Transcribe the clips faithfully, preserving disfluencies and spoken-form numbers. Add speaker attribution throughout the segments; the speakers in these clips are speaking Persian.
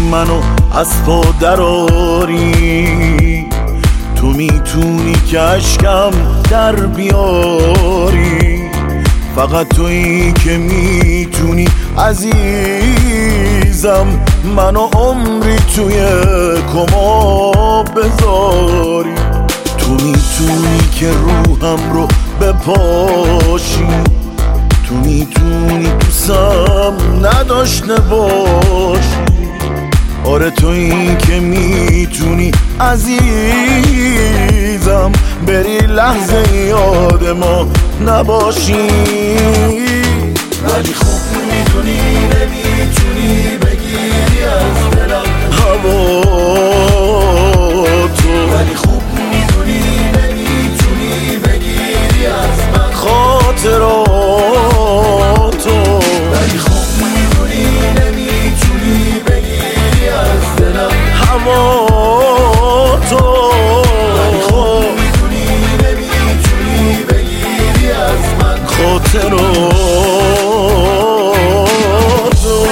Speaker 1: منو از پا دراری، تو میتونی که اشکم در بیاری، فقط تویی که میتونی عزیزم منو عمری توی کما بذاری. تو میتونی که روحم رو بپاشی، تو میتونی دوستم نداشته باشی، آره تویی که میتونی عزیزم بری لحظه یاد ما نباشی.
Speaker 2: ولی خوب میدونی نمیتونی بگیری از دلم
Speaker 1: هوا تو،
Speaker 2: ولی خوب میدونی نمیتونی بگیری از من
Speaker 1: خاطراتو،
Speaker 2: ولی خوب میدونی نمیتونی بگیری از دلم
Speaker 1: هوا تو،
Speaker 2: ولی خوب میدونی نمیتونی بگیری از من
Speaker 1: خاطراتو.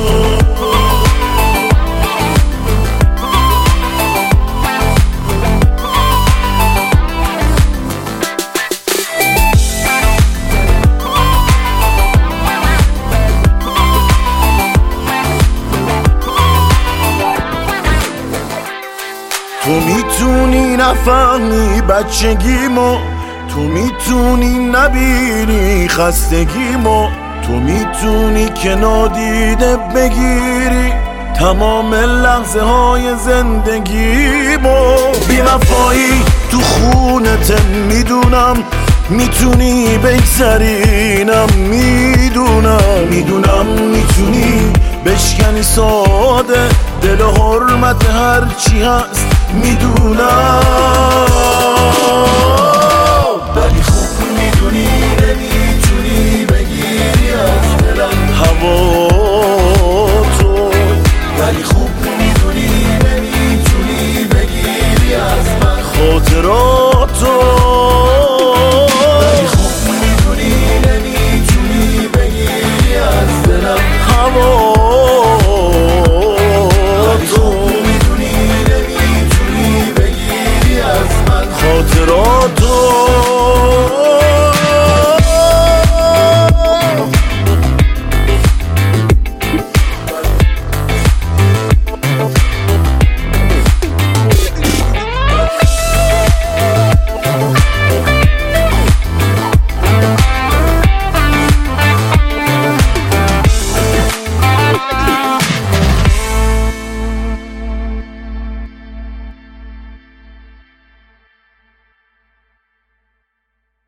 Speaker 1: تو میتونی نفهمی بچگیمو، تو میتونی نبینی خستگیمو، تو میتونی که نادیده بگیری تمام لحظه های زندگیمو. بی وفایی تو خونت میدونم، میتونی بگذرینم میدونم، میدونم میتونی بشکنی ساده دل و حرمت هرچی هست میدونم.